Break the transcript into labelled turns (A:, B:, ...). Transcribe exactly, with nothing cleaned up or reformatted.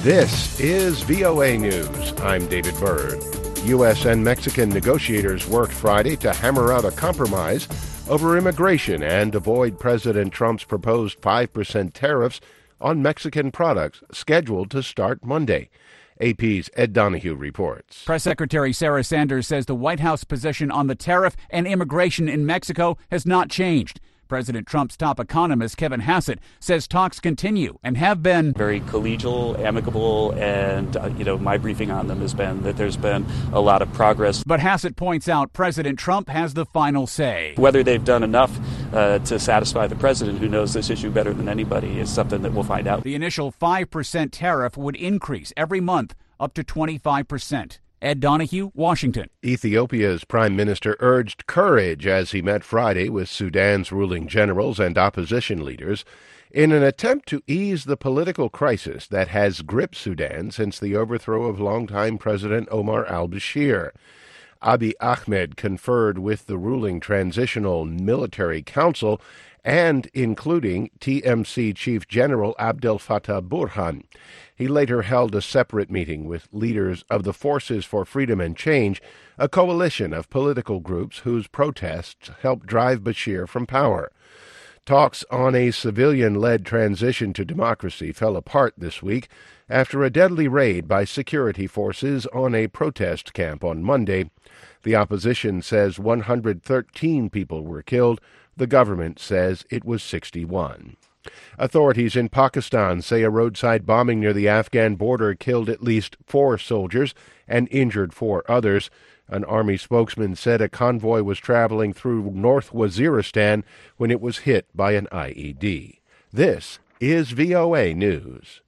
A: This is V O A News. I'm David Byrd. U S and Mexican negotiators worked Friday to hammer out a compromise over immigration and avoid President Trump's proposed five percent tariffs on Mexican products scheduled to start Monday. A P's Ed Donahue reports.
B: Press Secretary Sarah Sanders says the White House position on the tariff and immigration in Mexico has not changed. President Trump's top economist, Kevin Hassett, says talks continue and have been
C: very collegial, amicable, and, uh, you know, my briefing on them has been that there's been a lot of progress.
B: But Hassett points out President Trump has the final say.
C: Whether they've done enough uh, to satisfy the president, who knows this issue better than anybody, is something that we'll find out.
B: The initial five percent tariff would increase every month up to twenty-five percent. Ed Donahue, Washington.
A: Ethiopia's prime minister urged courage as he met Friday with Sudan's ruling generals and opposition leaders in an attempt to ease the political crisis that has gripped Sudan since the overthrow of longtime President Omar al-Bashir. Abiy Ahmed conferred with the ruling Transitional Military Council and including T M C Chief General Abdel Fattah Burhan. He later held a separate meeting with leaders of the Forces for Freedom and Change, a coalition of political groups whose protests helped drive Bashir from power. Talks on a civilian-led transition to democracy fell apart this week after a deadly raid by security forces on a protest camp on Monday. The opposition says one hundred thirteen people were killed. The government says it was sixty-one. Authorities in Pakistan say a roadside bombing near the Afghan border killed at least four soldiers and injured four others. An army spokesman said a convoy was traveling through North Waziristan when it was hit by an I E D. This is V O A News.